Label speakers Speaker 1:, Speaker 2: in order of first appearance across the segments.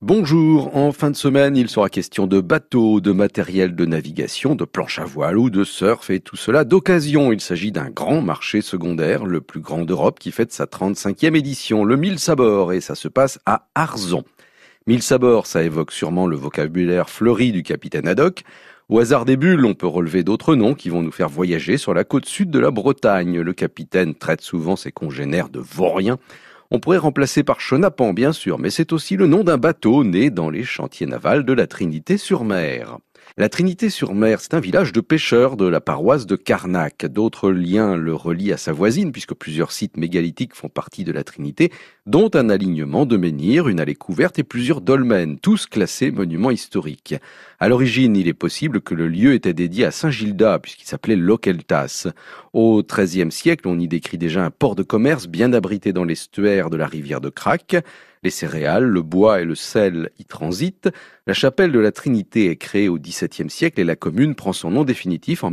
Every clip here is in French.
Speaker 1: Bonjour, en fin de semaine, il sera question de bateaux, de matériel de navigation, de planches à voile ou de surf et tout cela d'occasion. Il s'agit d'un grand marché secondaire, le plus grand d'Europe, qui fête sa 35e édition, le 1000 Sabords, et ça se passe à Arzon. 1000 Sabords, ça évoque sûrement le vocabulaire fleuri du capitaine Haddock. Au hasard des bulles, on peut relever d'autres noms qui vont nous faire voyager sur la côte sud de la Bretagne. Le capitaine traite souvent ses congénères de vauriens. On pourrait remplacer par Chenapan, bien sûr, mais c'est aussi le nom d'un bateau né dans les chantiers navals de la Trinité-sur-Mer. La Trinité-sur-Mer, c'est un village de pêcheurs de la paroisse de Carnac. D'autres liens le relient à sa voisine, puisque plusieurs sites mégalithiques font partie de la Trinité, dont un alignement de menhirs, une allée couverte et plusieurs dolmens, tous classés monuments historiques. À l'origine, il est possible que le lieu était dédié à Saint-Gildas, puisqu'il s'appelait Loqueltas. Au XIIIe siècle, on y décrit déjà un port de commerce bien abrité dans l'estuaire de la rivière de Crac. Les céréales, le bois et le sel y transitent. La chapelle de la Trinité est créée au XVIIe siècle et la commune prend son nom définitif en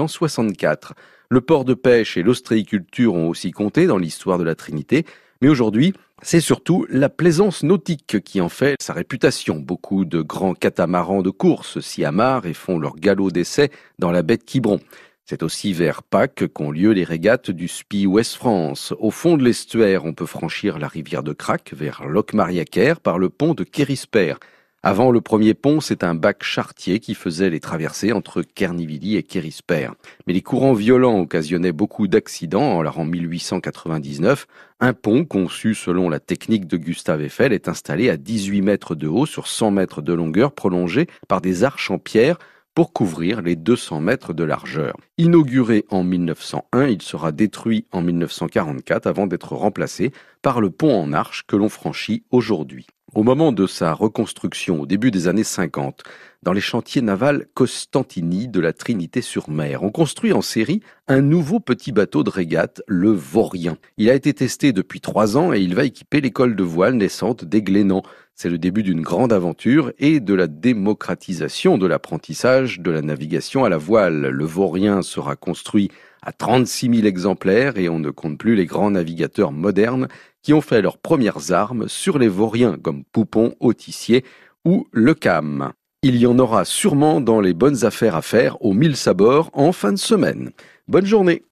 Speaker 1: 1864. Le port de pêche et l'ostréiculture ont aussi compté dans l'histoire de la Trinité, mais aujourd'hui, c'est surtout la plaisance nautique qui en fait sa réputation. Beaucoup de grands catamarans de course s'y amarrent et font leur galop d'essai dans la baie de Quiberon. C'est aussi vers Pâques qu'ont lieu les régates du SPI Ouest France. Au fond de l'estuaire, on peut franchir la rivière de Crac vers Locmariaquer par le pont de Kérisper. Avant le premier pont, c'est un bac charretier qui faisait les traversées entre Kernivilly et Kérisper. Mais les courants violents occasionnaient beaucoup d'accidents. Alors en 1899, un pont conçu selon la technique de Gustave Eiffel est installé à 18 mètres de haut sur 100 mètres de longueur, prolongé par des arches en pierre pour couvrir les 200 mètres de largeur. Inauguré en 1901, il sera détruit en 1944 avant d'être remplacé par le pont en arche que l'on franchit aujourd'hui. Au moment de sa reconstruction, au début des années 50, dans les chantiers navals Costantini de la Trinité-sur-Mer, on construit en série un nouveau petit bateau de régate, le Vaurien. Il a été testé depuis 3 ans et il va équiper l'école de voile naissante des Glénans. C'est le début d'une grande aventure et de la démocratisation de l'apprentissage de la navigation à la voile. Le Vaurien sera construit à 36 000 exemplaires et on ne compte plus les grands navigateurs modernes qui ont fait leurs premières armes sur les Vauriens comme Poupon, Autissier ou Le Cam. Il y en aura sûrement dans les bonnes affaires à faire aux 1000 Sabords en fin de semaine. Bonne journée!